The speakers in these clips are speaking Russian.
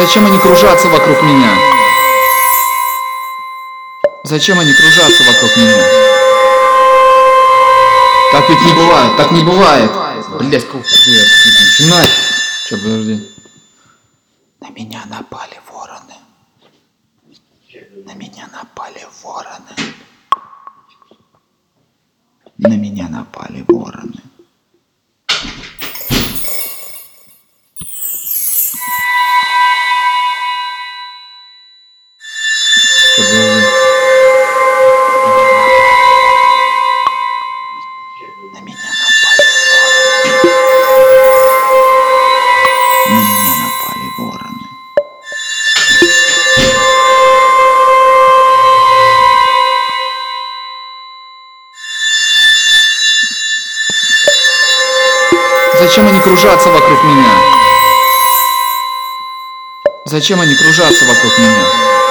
Зачем они кружатся вокруг меня? Зачем они кружатся вокруг меня? Так ведь не бывает, так не бывает. Блять, начинай. Че, подожди. На меня напали вороны. На меня напали вороны. На меня напали вороны. Че, подожди. На меня напали вороны. На меня напали вороны. Зачем они кружатся вокруг меня? Зачем они кружатся вокруг меня?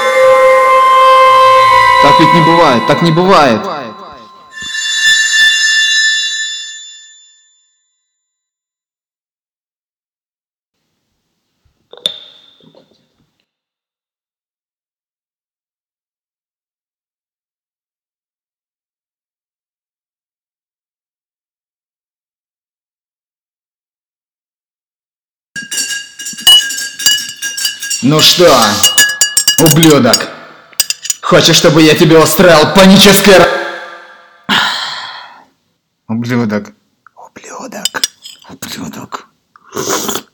Так ведь не бывает, так не бывает. Ну что, ублюдок, хочешь, чтобы я тебе устроил паническое... Ублюдок, ублюдок, ублюдок.